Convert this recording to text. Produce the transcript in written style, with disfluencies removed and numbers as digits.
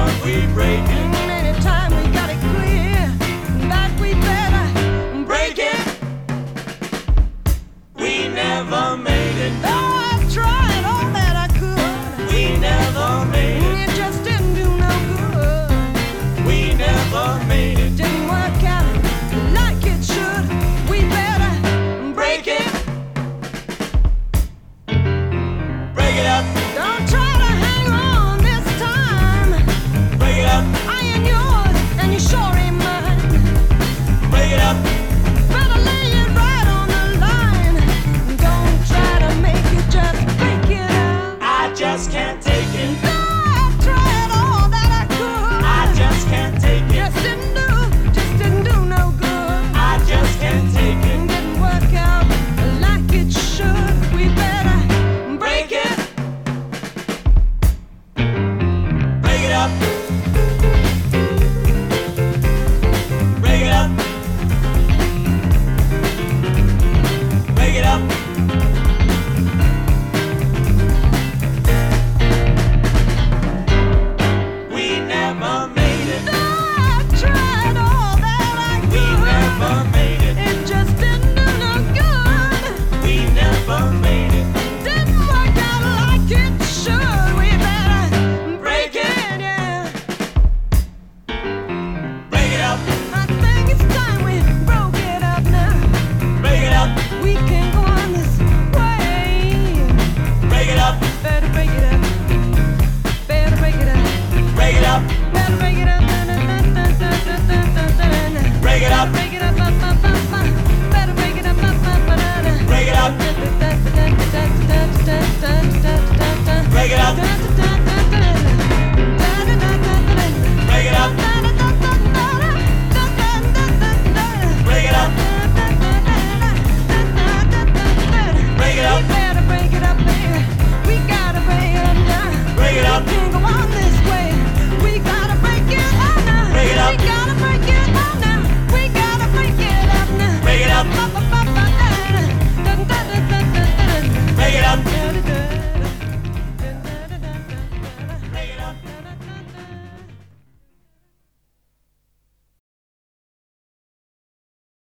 we breaking. Anytime we got it clear that we better break it. We never made it. Though I've tried all that I could, We never made it. it just didn't do no good. We never made it. Didn't work out like it should. We better break it. Break it up. Don't try to hang on this time. Break it up. I ain't yours and you sure ain't mine. Break it up. Better lay it right on the line. Don't try to make it, just break it up. I just can't take it. I've tried all that I could. I just can't take it. Just didn't do no good. I just can't take it. Didn't work out like it should. We better break it. Break it up. Break it up. Break it up. We never made it. I've tried all that I We could. never made it. It just didn't do no good. We never made it. Didn't work out like it should. We better break it, yeah. Break it up. I think it's time we broke it up now. Break it up. We can't go on this way. Break it up. Better break it up. Better break it up. Break it up. Better break it up.